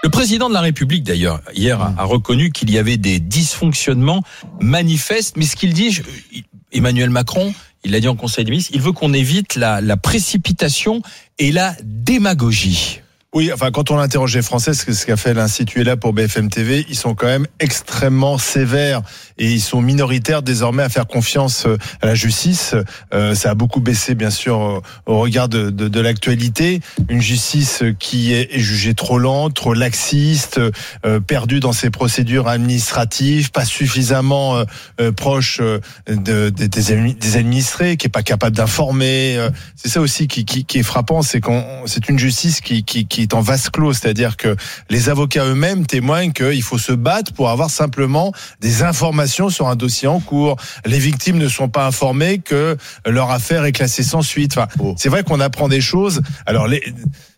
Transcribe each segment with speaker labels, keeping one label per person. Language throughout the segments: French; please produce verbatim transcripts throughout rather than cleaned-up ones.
Speaker 1: Le président de la République, d'ailleurs, hier, a, a reconnu qu'il y avait des dysfonctionnements manifestes. Mais ce qu'il dit, je, Emmanuel Macron, il l'a dit en Conseil des ministres, il veut qu'on évite la, la précipitation et la démagogie.
Speaker 2: Oui, enfin, quand on interroge les Français, ce qu'a fait l'Institut là pour B F M T V, ils sont quand même extrêmement sévères et ils sont minoritaires désormais à faire confiance à la justice. Euh, ça a beaucoup baissé, bien sûr, au regard de, de, de l'actualité. Une justice qui est jugée trop lente, trop laxiste, euh, perdue dans ses procédures administratives, pas suffisamment euh, proche de, de, des, des administrés, qui est pas capable d'informer. C'est ça aussi qui, qui, qui est frappant, c'est qu'on, c'est une justice qui, qui, qui est en vase clos, c'est-à-dire que les avocats eux-mêmes témoignent qu'il faut se battre pour avoir simplement des informations sur un dossier en cours. Les victimes ne sont pas informées que leur affaire est classée sans suite. Enfin, oh. C'est vrai qu'on apprend des choses. Alors, les...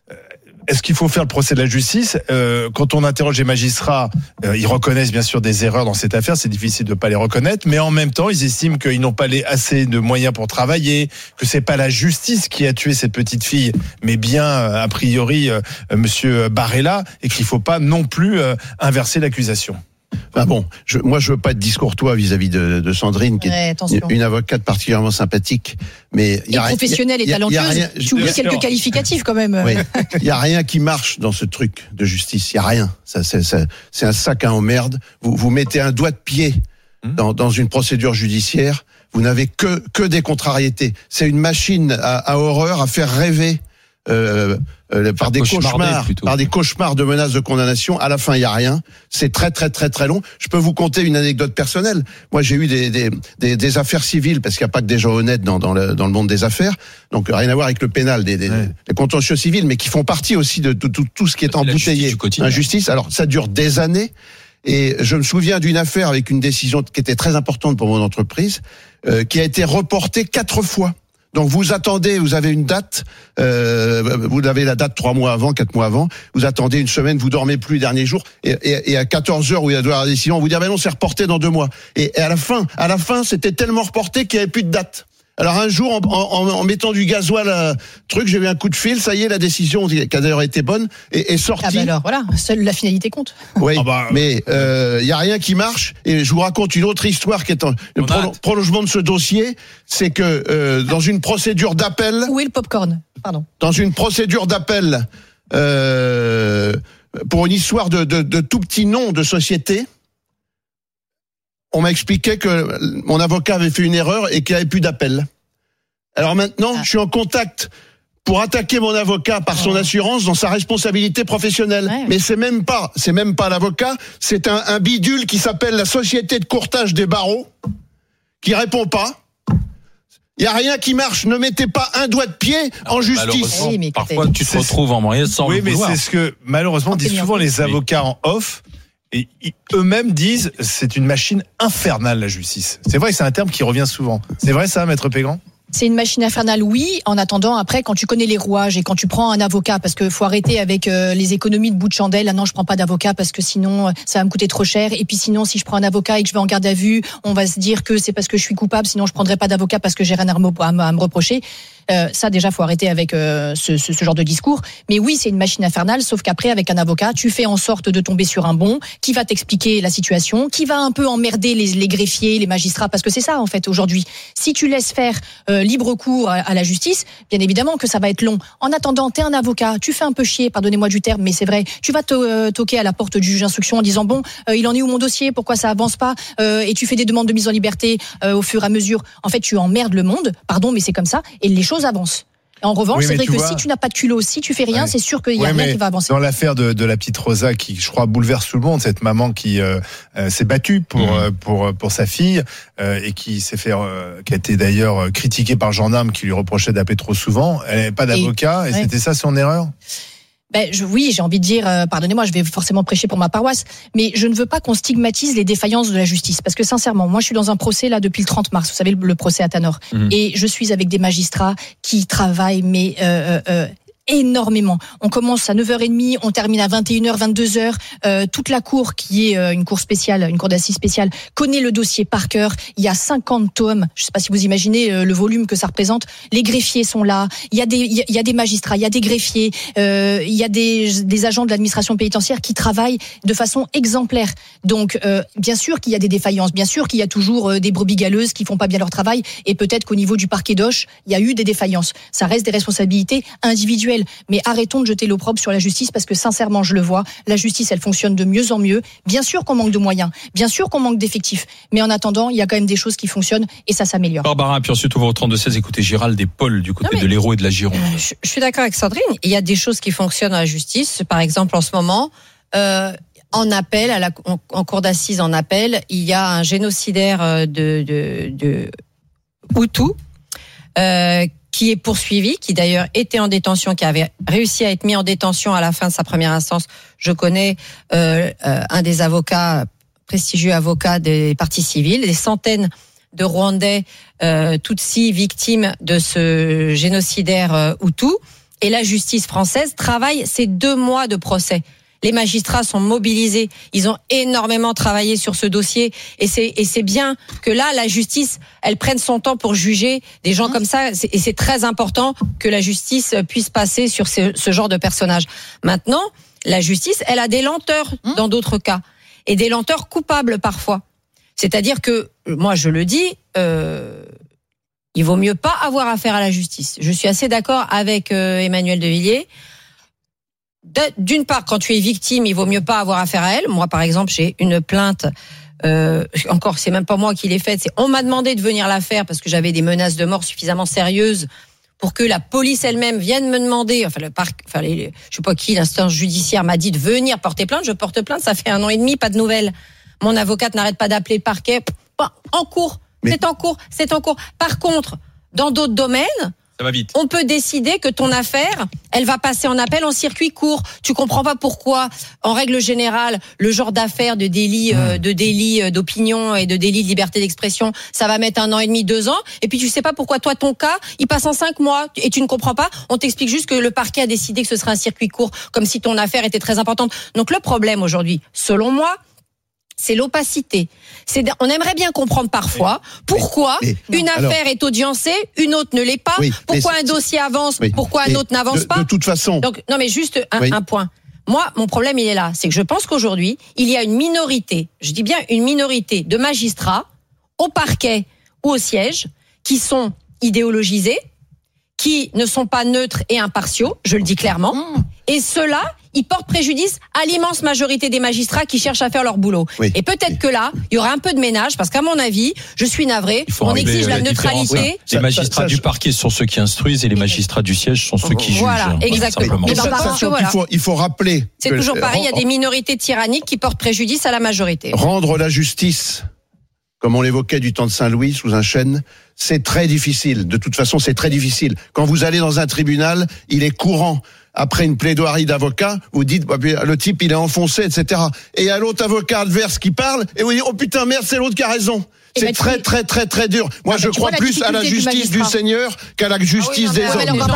Speaker 2: Est-ce qu'il faut faire le procès de la justice ? euh, Quand on interroge les magistrats, euh, ils reconnaissent bien sûr des erreurs dans cette affaire. C'est difficile de pas les reconnaître, mais en même temps, ils estiment qu'ils n'ont pas les, assez de moyens pour travailler, que c'est pas la justice qui a tué cette petite fille, mais bien euh, a priori euh, Monsieur Barella, et qu'il faut pas non plus euh, inverser l'accusation.
Speaker 3: Enfin bon, je, moi je veux pas être discourtois vis-à-vis de, de Sandrine, qui ouais, est une, une avocate particulièrement sympathique, mais
Speaker 4: il y a et professionnelle et talentueuse. Tu oublies quelques qualificatifs quand même.
Speaker 3: Oui. Il y a rien qui marche dans ce truc de justice. Il y a rien. Ça, c'est, ça, c'est un sac à emmerde. Vous, vous mettez un doigt de pied dans, dans une procédure judiciaire. Vous n'avez que que des contrariétés. C'est une machine à, à horreur, à faire rêver. Euh, euh, par des cauchemars, plutôt. par des cauchemars de menaces de condamnation. À la fin, il y a rien. C'est très, très, très, très long. Je peux vous conter une anecdote personnelle. Moi, j'ai eu des, des, des, des affaires civiles, parce qu'il n'y a pas que des gens honnêtes dans, dans, le, dans le monde des affaires. Donc, rien à voir avec le pénal, des, des, ouais. des contentieux civils, mais qui font partie aussi de tout, tout, tout ce qui est embouteillé. Injustice. Alors, ça dure des années. Et je me souviens d'une affaire avec une décision qui était très importante pour mon entreprise, euh, qui a été reportée quatre fois. Donc vous attendez, vous avez une date, euh, vous avez la date trois mois avant, quatre mois avant, vous attendez une semaine, vous dormez plus les derniers jours, et, et, et à quatorze heures où il y a de la décision, on vous dit ah ben non, c'est reporté dans deux mois. Et, et à la fin, à la fin, c'était tellement reporté qu'il n'y avait plus de date. Alors un jour, en, en, en mettant du gasoil, euh, truc, j'ai eu un coup de fil, ça y est, la décision qui a d'ailleurs été bonne est, est sortie.
Speaker 4: Ah ben alors voilà, seule la finalité compte.
Speaker 3: Oui,
Speaker 2: ah bah,
Speaker 3: mais il euh, y a rien qui marche. Et je vous raconte une autre histoire qui est un, le pro- prolongement de ce dossier, c'est que euh, dans une procédure d'appel.
Speaker 4: Où est le popcorn ? Pardon.
Speaker 3: Dans une procédure d'appel euh, pour une histoire de, de, de tout petit nom de société. On m'a expliqué que mon avocat avait fait une erreur et qu'il n'y avait plus d'appel. Alors maintenant, ah. je suis en contact pour attaquer mon avocat par son oh. assurance dans sa responsabilité professionnelle. Ouais. Mais c'est même pas, c'est même pas l'avocat, c'est un, un bidule qui s'appelle la Société de courtage des barreaux, qui répond pas. Il y a rien qui marche. Ne mettez pas un doigt de pied en justice.
Speaker 1: Oui, mais parfois, tu te c'est... retrouves en moyen sans
Speaker 2: oui,
Speaker 1: le vouloir.
Speaker 2: Oui, mais c'est ce que malheureusement disent souvent les avocats en off. Et eux-mêmes disent c'est une machine infernale la justice. C'est vrai que c'est un terme qui revient souvent. C'est vrai ça, Maître Pégrand ?
Speaker 4: C'est une machine infernale, oui. En attendant, après, quand tu connais les rouages et quand tu prends un avocat, parce que faut arrêter avec euh, les économies de bout de chandelle. Ah non, je prends pas d'avocat parce que sinon ça va me coûter trop cher. Et puis sinon, si je prends un avocat et que je vais en garde à vue, on va se dire que c'est parce que je suis coupable. Sinon, je prendrai pas d'avocat parce que j'ai rien à me, à me reprocher. Euh, ça, déjà, faut arrêter avec euh, ce, ce, ce genre de discours. Mais oui, c'est une machine infernale, sauf qu'après, avec un avocat, tu fais en sorte de tomber sur un bon qui va t'expliquer la situation, qui va un peu emmerder les, les greffiers, les magistrats, parce que c'est ça, en fait, aujourd'hui. Si tu laisses faire euh, libre cours à, à la justice, bien évidemment que ça va être long. En attendant, t'es un avocat, tu fais un peu chier, pardonnez-moi du terme, mais c'est vrai, tu vas to- euh, toquer à la porte du juge d'instruction en disant bon, euh, il en est où mon dossier, pourquoi ça avance pas, euh, et tu fais des demandes de mise en liberté euh, au fur et à mesure. En fait, tu emmerdes le monde, pardon, mais c'est comme ça, et les choses avancent. En revanche, oui, c'est vrai que vois... si tu n'as pas de culot, si tu fais rien, ouais. c'est sûr qu'il y a oui, rien qui va avancer.
Speaker 2: Dans l'affaire de, de la petite Rosa, qui, je crois, bouleverse tout le monde, cette maman qui euh, euh, s'est battue pour mmh. pour pour sa fille euh, et qui s'est fait, euh, qui a été d'ailleurs critiquée par le gendarme qui lui reprochait d'appeler trop souvent. Elle n'avait pas d'avocat et, et ouais. c'était ça son erreur.
Speaker 4: Ben, je, oui, j'ai envie de dire, euh, pardonnez-moi, je vais forcément prêcher pour ma paroisse, mais je ne veux pas qu'on stigmatise les défaillances de la justice, parce que sincèrement, moi je suis dans un procès là depuis le trente mars, vous savez, le, le procès à Tanor, mmh. et je suis avec des magistrats qui travaillent, mais euh, euh, énormément. On commence à neuf heures trente, on termine à vingt et une heures, vingt-deux heures. Euh, toute la cour, qui est euh, une cour spéciale, une cour d'assises spéciale, connaît le dossier par cœur. Il y a cinquante tomes. Je ne sais pas si vous imaginez euh, le volume que ça représente. Les greffiers sont là. Il y a des, il y a des magistrats, il y a des greffiers, euh, il y a des, des agents de l'administration pénitentiaire qui travaillent de façon exemplaire. Donc, euh, bien sûr qu'il y a des défaillances. Bien sûr qu'il y a toujours euh, des brebis galeuses qui font pas bien leur travail. Et peut-être qu'au niveau du parquet d'Auch, il y a eu des défaillances. Ça reste des responsabilités individuelles. Mais arrêtons de jeter l'opprobre sur la justice parce que sincèrement, je le vois, la justice, elle fonctionne de mieux en mieux. Bien sûr qu'on manque de moyens, bien sûr qu'on manque d'effectifs, mais en attendant, il y a quand même des choses qui fonctionnent et ça s'améliore.
Speaker 1: Barbara, puis ensuite on va au trente-deux seize écouter Gérald et Paul du côté non, de l'Hérault et de la Gironde.
Speaker 5: Euh, je, je suis d'accord avec Sandrine, il y a des choses qui fonctionnent dans la justice. Par exemple, en ce moment, euh, en appel, à la, en, en cour d'assises en appel, il y a un génocidaire de, de, de Hutu, euh, qui est poursuivi, qui d'ailleurs était en détention, qui avait réussi à être mis en détention à la fin de sa première instance. Je connais euh, euh, un des avocats, prestigieux avocats des parties civiles, des centaines de Rwandais euh, Tutsis victimes de ce génocidaire euh, Hutu. Et la justice française travaille ces deux mois de procès. Les magistrats sont mobilisés, ils ont énormément travaillé sur ce dossier et c'est et c'est bien que là la justice elle prenne son temps pour juger des gens comme ça et c'est très important que la justice puisse passer sur ce, ce genre de personnages. Maintenant, la justice, elle a des lenteurs dans d'autres cas et des lenteurs coupables parfois. C'est-à-dire que moi je le dis, euh, il vaut mieux pas avoir affaire à la justice. Je suis assez d'accord avec euh, Emmanuel de Villiers. D'une part, quand tu es victime, il vaut mieux pas avoir affaire à elle. Moi, par exemple, j'ai une plainte. Euh, encore, c'est même pas moi qui l'ai faite. C'est on m'a demandé de venir la faire parce que j'avais des menaces de mort suffisamment sérieuses pour que la police elle-même vienne me demander. Enfin, le parc, enfin, les, je sais pas qui, l'instance judiciaire m'a dit de venir porter plainte. Je porte plainte. Ça fait un an et demi, pas de nouvelles. Mon avocate n'arrête pas d'appeler le parquet. En cours, Mais... c'est en cours, c'est en cours. Par contre, dans d'autres domaines.
Speaker 1: Ça va vite.
Speaker 5: On peut décider que ton affaire, elle va passer en appel en circuit court. Tu comprends pas pourquoi, en règle générale, le genre d'affaires de délit, mmh. euh, de délit d'opinion et de délit de liberté d'expression, ça va mettre un an et demi, deux ans. Et puis tu sais pas pourquoi toi ton cas, il passe en cinq mois et tu ne comprends pas. On t'explique juste que le parquet a décidé que ce serait un circuit court, comme si ton affaire était très importante. Donc le problème aujourd'hui, selon moi, c'est l'opacité. C'est, on aimerait bien comprendre parfois pourquoi mais, mais, une affaire alors, est audiencée, une autre ne l'est pas. Oui, pourquoi un dossier avance, oui, pourquoi un autre n'avance
Speaker 3: de,
Speaker 5: pas.
Speaker 3: De toute façon.
Speaker 5: Donc, non, mais juste un,
Speaker 3: oui.
Speaker 5: un point. Moi, mon problème, il est là. C'est que je pense qu'aujourd'hui, il y a une minorité, je dis bien une minorité de magistrats au parquet ou au siège qui sont idéologisés, qui ne sont pas neutres et impartiaux, je le dis clairement. Mmh. Et ceux-là, ils portent préjudice à l'immense majorité des magistrats qui cherchent à faire leur boulot. Oui. Et peut-être oui. que là, il y aura un peu de ménage, parce qu'à mon avis, je suis navré, on exige la, la neutralité.
Speaker 1: Les magistrats ça, ça, du parquet sont ceux qui instruisent et les magistrats du siège sont ceux qui
Speaker 5: voilà,
Speaker 1: jugent.
Speaker 5: Voilà, exactement.
Speaker 3: Mais ça, ça, ça, voilà. il, faut, il faut rappeler.
Speaker 5: C'est toujours que, pareil, il y a des minorités tyranniques qui portent préjudice à la majorité.
Speaker 3: Rendre la justice, comme on l'évoquait du temps de Saint-Louis, sous un chêne, c'est très difficile. De toute façon, c'est très difficile. Quand vous allez dans un tribunal, il est courant. Après une plaidoirie d'avocat, vous dites bah, le type il est enfoncé, et cetera. Et il y a l'autre avocat adverse qui parle, et vous dites oh putain merde, c'est l'autre qui a raison. C'est bah, très, très, très, très dur. Moi, non, je crois plus à la justice du, du Seigneur qu'à la justice ah oui, non, des hommes.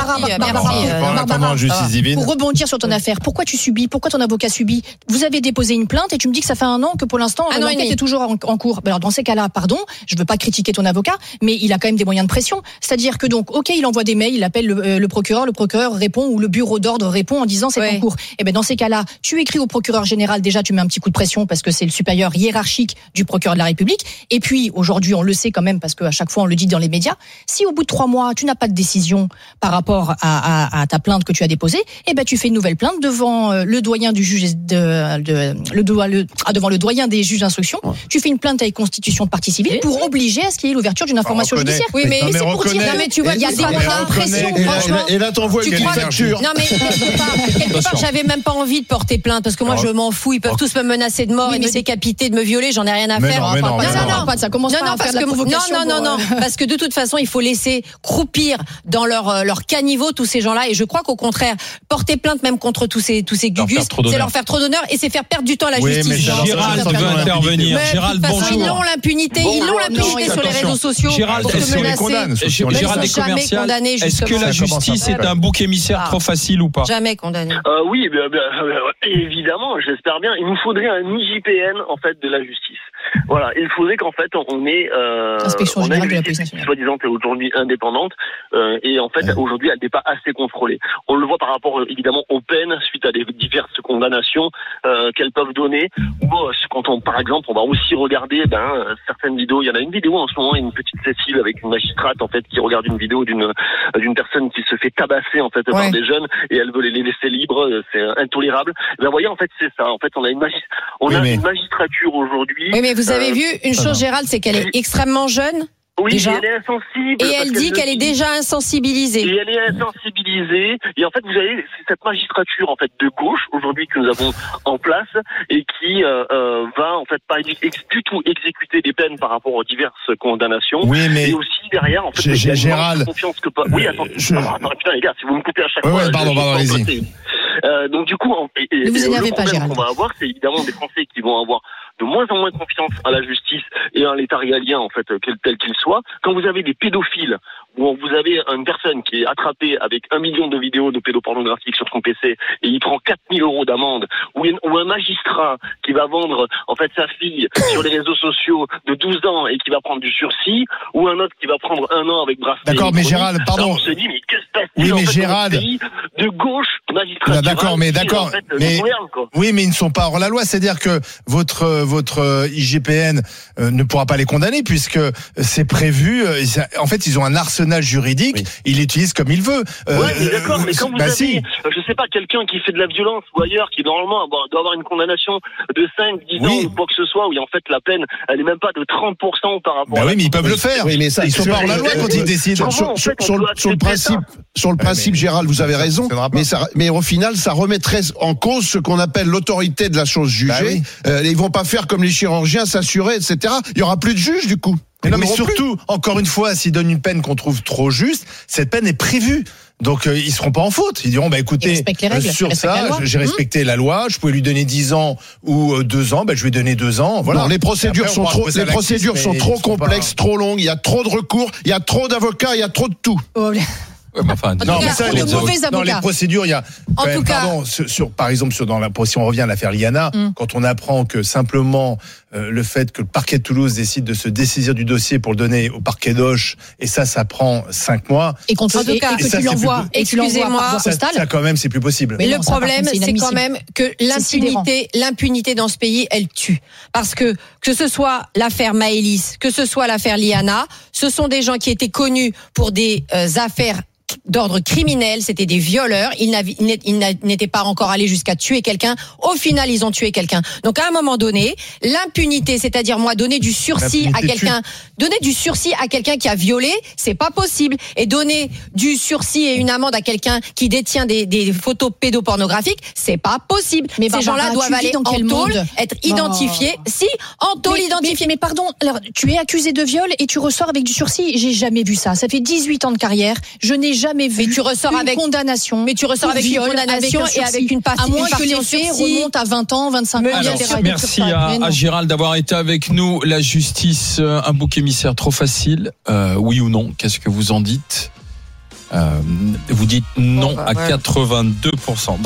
Speaker 2: Barbara, justice divine.
Speaker 4: Pour rebondir sur ton affaire, pourquoi tu subis, pourquoi ton avocat subit? Vous avez déposé une plainte et tu me dis que ça fait un an que pour l'instant, ah l'enquête est toujours en, en cours. Alors, dans ces cas-là, pardon, je veux pas critiquer ton avocat, mais il a quand même des moyens de pression. C'est-à-dire que donc, ok, il envoie des mails, il appelle le, euh, le procureur, le procureur répond ou le bureau d'ordre répond en disant c'est ouais. en cours. Et ben, dans ces cas-là, tu écris au procureur général, déjà, tu mets un petit coup de pression parce que c'est le supérieur hiérarchique du procureur de la République. Et puis, aujourd'hui, on le sait quand même parce qu'à chaque fois on le dit dans les médias, si au bout de trois mois tu n'as pas de décision par rapport à, à, à ta plainte que tu as déposée, eh ben tu fais une nouvelle plainte devant le doyen du juge de, de le, le ah, devant le doyen des juges d'instruction. Ouais. Tu fais une plainte avec constitution de partie civile pour oui. obliger à ce qu'il y ait l'ouverture d'une information judiciaire.
Speaker 5: Oui, mais, mais c'est pour dire, non mais tu vois, il y a des pressions. Franchement,
Speaker 3: et là t'envoies une facture.
Speaker 5: Non mais quelque part, j'avais même pas envie de porter plainte parce que moi je m'en fous. Ils peuvent tous me menacer de mort et me décapiter, de me violer. J'en ai rien à faire.
Speaker 4: Non, non, non. commence
Speaker 5: non,
Speaker 4: pas
Speaker 5: non,
Speaker 4: à
Speaker 5: parce
Speaker 4: faire de la
Speaker 5: que
Speaker 4: provocation.
Speaker 5: non, non,
Speaker 4: pour,
Speaker 5: non,
Speaker 4: euh,
Speaker 5: non, parce que de toute façon, il faut laisser croupir dans leur euh, leur caniveau tous ces gens-là. Et je crois qu'au contraire, porter plainte même contre tous ces tous ces
Speaker 1: Leur
Speaker 5: gugus,
Speaker 1: faire trop
Speaker 5: c'est
Speaker 1: d'honneur.
Speaker 5: leur faire trop d'honneur et c'est faire perdre du temps à la
Speaker 2: Oui,
Speaker 5: justice.
Speaker 2: mais
Speaker 5: Genre,
Speaker 1: Gérald
Speaker 5: c'est
Speaker 1: veut
Speaker 5: faire perdre-
Speaker 1: intervenir.
Speaker 5: Mais de
Speaker 1: Gérald,
Speaker 5: toute façon,
Speaker 1: bonjour.
Speaker 5: ils l'ont l'impunité, ils l'ont l'impunité sur les
Speaker 1: attention.
Speaker 5: réseaux sociaux
Speaker 1: Gérald,
Speaker 5: pour te
Speaker 1: est-ce qu'on les
Speaker 5: menacer.
Speaker 2: condamne, sauf si on les
Speaker 1: Gérald
Speaker 5: Ils
Speaker 1: est
Speaker 5: sont jamais
Speaker 1: commercial.
Speaker 5: condamnés,
Speaker 1: Est-ce que
Speaker 5: justement.
Speaker 1: la
Speaker 2: Ça commence
Speaker 1: justice
Speaker 2: après.
Speaker 1: est un bouc émissaire
Speaker 5: Ah.
Speaker 1: trop facile ou pas?
Speaker 5: Jamais condamné.
Speaker 6: Euh, oui, bien, bien, bien, évidemment, j'espère bien. Il nous faudrait un I J P N en fait de la justice. Voilà, il faudrait qu'en fait on ait euh,
Speaker 4: Inspection
Speaker 6: on a
Speaker 4: générale
Speaker 6: une
Speaker 4: de la
Speaker 6: justice
Speaker 4: police
Speaker 6: qui
Speaker 4: nationale.
Speaker 6: soi-disant est aujourd'hui indépendante euh, et en fait
Speaker 3: Ouais.
Speaker 6: aujourd'hui elle n'est pas assez contrôlée. On le voit par rapport euh, évidemment aux peines suite à des diverses condamnations euh, qu'elles peuvent donner. Ou euh, quand on par exemple on va aussi regarder ben euh, certaines vidéos. Il y en a une vidéo en ce moment, une petite Cécile avec une magistrate en fait qui regarde une vidéo d'une d'une personne qui se fait tabasser en fait
Speaker 5: Ouais.
Speaker 6: par des jeunes et elle veut les laisser libres. euh, C'est intolérable. Ben vous voyez en fait c'est ça. En fait on a une magis- on
Speaker 2: Oui,
Speaker 6: a
Speaker 2: mais-
Speaker 6: une magistrature aujourd'hui.
Speaker 5: Oui, mais vous avez
Speaker 6: Euh,
Speaker 5: vu une
Speaker 2: non.
Speaker 5: chose, Gérald, c'est qu'elle est extrêmement jeune
Speaker 6: Oui,
Speaker 5: déjà.
Speaker 6: et elle est insensible.
Speaker 5: et
Speaker 6: parce
Speaker 5: elle dit qu'elle est
Speaker 6: le dit.
Speaker 5: déjà insensibilisée.
Speaker 6: Et elle est insensibilisée. Et en fait, vous avez c'est cette magistrature en fait de gauche aujourd'hui que nous avons en place et qui euh, euh, va en fait pas ex- du tout exécuter des peines par rapport aux diverses condamnations.
Speaker 2: Oui, mais
Speaker 6: Et aussi derrière, en fait,
Speaker 2: G-
Speaker 6: il y a une
Speaker 2: Gérald,
Speaker 6: manque de confiance que pas. Oui,
Speaker 2: euh,
Speaker 6: attends,
Speaker 2: je-
Speaker 6: attends, attends, putain les gars, si vous me coupez à chaque
Speaker 2: Ouais,
Speaker 6: fois.
Speaker 2: ouais, pardon,
Speaker 6: je-
Speaker 2: pardon,
Speaker 6: je-
Speaker 2: allez-y.
Speaker 6: je- Euh, donc du coup, en- et, et-
Speaker 4: Ne vous
Speaker 6: et
Speaker 4: énervez
Speaker 6: le
Speaker 4: pas,
Speaker 6: problème
Speaker 4: Gérald.
Speaker 6: qu'on va avoir, c'est évidemment des Français qui vont avoir de moins en moins confiance à la justice et à l'État régalien, en fait, quel, tel qu'il soit. Quand vous avez des pédophiles, où vous avez une personne qui est attrapée avec un million de vidéos de pédopornographiques sur son P C et il prend quatre mille euros d'amende, ou, une- ou un magistrat qui va vendre en fait sa fille sur les réseaux sociaux de douze ans et qui va prendre du sursis, ou un autre qui va prendre un an avec bracelet.
Speaker 2: D'accord, mais
Speaker 6: électronique,
Speaker 2: Gérald,
Speaker 6: là,
Speaker 2: pardon.
Speaker 6: on se dit, mais que se passe-t-il
Speaker 2: Oui,
Speaker 6: en
Speaker 2: mais
Speaker 6: fait, dans
Speaker 2: Gérald.
Speaker 6: notre pays de gauche magistrature
Speaker 2: D'accord, mais
Speaker 6: qui,
Speaker 2: d'accord,
Speaker 6: en fait, nous
Speaker 2: mais-
Speaker 6: gouverne, quoi.
Speaker 2: oui, mais ils ne sont pas hors la loi. C'est-à-dire que votre euh, votre euh, I G P N euh, ne pourra pas les condamner puisque c'est prévu. euh, ça- En fait, ils ont un arsenal juridique.
Speaker 3: Oui.
Speaker 2: Il l'utilise comme il veut. Euh,
Speaker 6: Ouais, mais d'accord, mais quand vous
Speaker 2: bah
Speaker 6: avez,
Speaker 2: si.
Speaker 6: euh, je sais pas, quelqu'un qui fait de la violence ou ailleurs, qui normalement avoir- doit avoir une condamnation de cinq, dix ans
Speaker 2: Oui.
Speaker 6: ou quoi que ce soit, où en fait la peine, elle est même pas de trente pour cent par rapport
Speaker 2: Bah
Speaker 6: à
Speaker 2: oui,
Speaker 6: la-
Speaker 2: mais ils peuvent le faire.
Speaker 3: Oui, mais ça,
Speaker 2: ils sont
Speaker 3: sur-
Speaker 2: pas hors la loi
Speaker 3: euh,
Speaker 2: quand ils
Speaker 3: euh,
Speaker 2: décident.
Speaker 6: Comment,
Speaker 3: sur,
Speaker 6: en
Speaker 3: sur-
Speaker 6: fait, on
Speaker 3: sur le-
Speaker 6: peut
Speaker 3: sur le
Speaker 6: accepter ça
Speaker 3: principe, sur le
Speaker 2: Ouais,
Speaker 3: principe,
Speaker 2: mais
Speaker 3: Gérald, vous avez
Speaker 2: ça
Speaker 3: raison,
Speaker 2: fonctionnera pas.
Speaker 3: mais ça, mais au final, ça remettrait en cause ce qu'on appelle l'autorité de la chose jugée.
Speaker 2: Bah oui.
Speaker 3: Euh, ils vont pas faire comme les chirurgiens, s'assurer, et cetera. Il y aura plus de juges du coup.
Speaker 2: Mais non,
Speaker 3: Ils
Speaker 2: mais
Speaker 3: n'auront plus.
Speaker 2: surtout, encore une fois, s'ils donnent une peine qu'on trouve trop juste, cette peine est prévue. Donc euh, ils seront pas en faute. Ils diront bah
Speaker 4: Ils
Speaker 2: écoutez,
Speaker 4: respectent les règles,
Speaker 2: euh,
Speaker 4: ils
Speaker 2: sur
Speaker 4: respectent la
Speaker 2: ça,
Speaker 4: loi.
Speaker 2: j'ai
Speaker 4: Mmh.
Speaker 2: respecté la loi. Je pouvais lui donner dix ans ou euh, deux ans, bah je lui ai donné deux ans. Voilà.
Speaker 3: Non, les procédures
Speaker 2: Après, on
Speaker 3: sont
Speaker 2: pourra
Speaker 3: trop,
Speaker 2: poser
Speaker 3: les
Speaker 2: la
Speaker 3: procédures
Speaker 2: crise,
Speaker 3: sont
Speaker 2: mais
Speaker 3: trop
Speaker 2: ils sont pas-
Speaker 3: complexes, trop longues. Il y a trop de recours, il y a trop d'avocats, il y a trop de tout.
Speaker 4: Oh,
Speaker 1: Ouais, mais enfin,
Speaker 5: tout
Speaker 2: Non,
Speaker 5: cas,
Speaker 2: mais ça,
Speaker 5: de
Speaker 2: les,
Speaker 5: mauvais
Speaker 2: dans les
Speaker 5: avocats.
Speaker 2: procédures, il y a.
Speaker 5: En
Speaker 2: quand même,
Speaker 5: tout cas-
Speaker 2: pardon, sur, sur- par exemple, sur dans la, si on revient à l'affaire Liana,
Speaker 4: Mm.
Speaker 2: quand on apprend que simplement euh, le fait que le parquet de Toulouse décide de se dessaisir du dossier pour le donner au parquet d'Auch, et ça, ça prend cinq mois.
Speaker 4: Et, qu'on te-
Speaker 5: En tout
Speaker 4: et-
Speaker 5: cas-
Speaker 4: et que
Speaker 2: Et ça,
Speaker 4: tu
Speaker 2: c'est
Speaker 4: l'envoies,
Speaker 2: plus-
Speaker 4: et tu l'envoies
Speaker 5: Excusez-moi.
Speaker 4: par voie
Speaker 2: Ça,
Speaker 4: postale.
Speaker 2: ça, quand même, c'est plus possible.
Speaker 5: Mais
Speaker 4: Mais
Speaker 5: le
Speaker 4: non, ça, par
Speaker 5: problème,
Speaker 4: contre, c'est
Speaker 5: c'est quand
Speaker 4: inadmissible.
Speaker 5: même que l'impunité, l'impunité dans ce pays, elle tue. Parce que que ce soit l'affaire Maëlys, que ce soit l'affaire Liana, ce sont des gens qui étaient connus pour des euh, affaires d'ordre criminel, c'était des violeurs, ils n'avaient- ils n'étaient- ils n'étaient pas encore allés jusqu'à tuer quelqu'un, au final ils ont tué quelqu'un. Donc à un moment donné, l'impunité, c'est-à-dire moi donner du sursis à
Speaker 2: L'impunité
Speaker 5: quelqu'un, donner du sursis à quelqu'un qui a violé, c'est pas possible. Et donner du sursis et une amende à quelqu'un qui détient des, des photos pédopornographiques, c'est pas possible.
Speaker 4: Mais
Speaker 5: Ces
Speaker 4: Barbara,
Speaker 5: gens-là
Speaker 4: tu
Speaker 5: doivent
Speaker 4: vis
Speaker 5: aller
Speaker 4: dans
Speaker 5: en
Speaker 4: quel
Speaker 5: tôle,
Speaker 4: monde
Speaker 5: être identifiés. Si, en tôle
Speaker 4: Mais-
Speaker 5: identifié.
Speaker 4: Mais, mais pardon, alors, tu es accusé de viol et tu ressors avec du sursis. J'ai jamais vu ça. Ça fait dix-huit ans de carrière. Je n'ai jamais vu
Speaker 5: Mais tu ressors
Speaker 4: une
Speaker 5: avec-
Speaker 4: condamnation.
Speaker 5: mais tu ressors
Speaker 4: pour
Speaker 5: avec une
Speaker 4: viol,
Speaker 5: condamnation
Speaker 4: avec un
Speaker 5: et avec
Speaker 4: sursis.
Speaker 5: une partie-
Speaker 4: À moins
Speaker 5: une partie
Speaker 4: que
Speaker 5: en
Speaker 4: les faits
Speaker 5: sursis.
Speaker 4: remontent à vingt ans, vingt-cinq
Speaker 5: Mais
Speaker 4: ans.
Speaker 5: bien
Speaker 1: Alors,
Speaker 5: sûr.
Speaker 1: merci à, à Gérald d'avoir été avec nous. La justice, euh, un bouc émissaire trop facile, euh, oui ou non? Qu'est-ce que vous en dites? Euh, vous dites non
Speaker 5: Bon, bah,
Speaker 1: à
Speaker 5: ouais.
Speaker 1: quatre-vingt-deux pour cent.